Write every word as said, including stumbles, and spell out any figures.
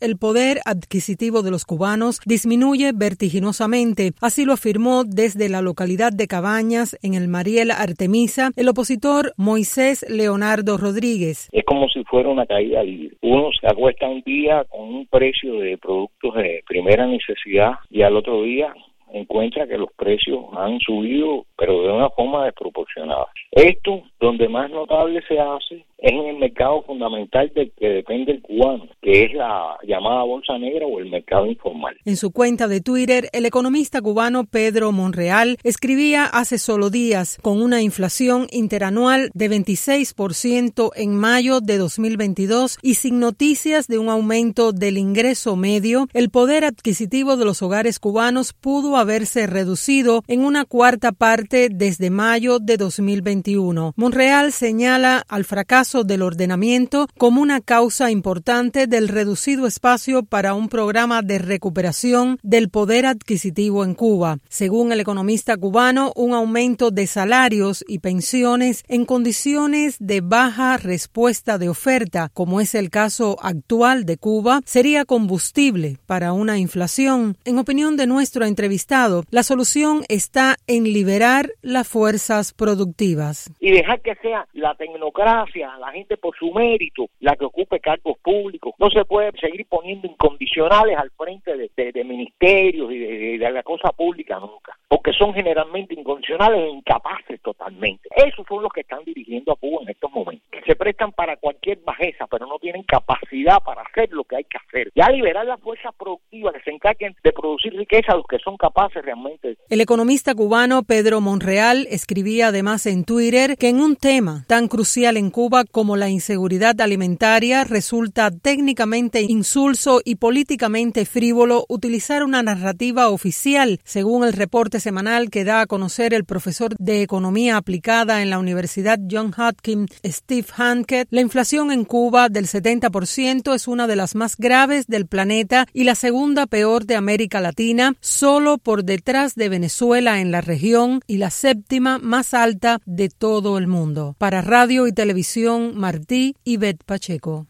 el poder adquisitivo de los cubanos disminuye vertiginosamente. Así lo afirmó desde la localidad de Cabañas, en el Mariel Artemisa, el opositor Moisés Leonardo Rodríguez. Es como si fuera una caída libre. Uno se acuesta un día con un precio de productos de primera necesidad y al otro día encuentra que los precios han subido, pero de una forma desproporcionada. Esto, donde más notable se hace, es en el mercado fundamental del que depende el cubano, que es la llamada bolsa negra o el mercado informal. En su cuenta de Twitter, el economista cubano Pedro Monreal escribía hace solo días, con una inflación interanual de veintiséis por ciento en mayo de dos mil veintidós y sin noticias de un aumento del ingreso medio, el poder adquisitivo de los hogares cubanos pudo haberse reducido en una cuarta parte desde mayo de dos mil veintiuno. Monreal señala al fracaso del ordenamiento como una causa importante del reducido espacio para un programa de recuperación del poder adquisitivo en Cuba. Según el economista cubano, un aumento de salarios y pensiones en condiciones de baja respuesta de oferta, como es el caso actual de Cuba, sería combustible para una inflación. En opinión de nuestro entrevistado, la solución está en liberar las fuerzas productivas. Y dejar que sea la tecnocracia, la gente por su mérito, la que ocupe cargos públicos. No se puede seguir poniendo incondicionales al frente de, de, de ministerios y de, de, de la cosa pública nunca, porque son generalmente incondicionales e incapaces totalmente. Esos son los que están dirigiendo a Cuba en estos momentos, que se prestan para cualquier bajeza, pero no tienen capacidad para hacer lo que hay que hacer. Ya liberar las fuerzas productivas que se encarguen de producir riqueza, los que son capaces realmente. El economista cubano Pedro Monreal escribía además en Twitter que en un tema tan crucial en Cuba como la inseguridad alimentaria resulta técnicamente insulso y políticamente frívolo utilizar una narrativa oficial. Según el reporte semanal que da a conocer el profesor de Economía Aplicada en la Universidad Johns Hopkins, Steve Hankett, la inflación en Cuba del setenta por ciento es una de las más graves del planeta y la segunda peor de América Latina, solo por detrás de Venezuela en la región y la séptima más alta de todo el mundo. Para Radio y Televisión Martí y Bet Pacheco.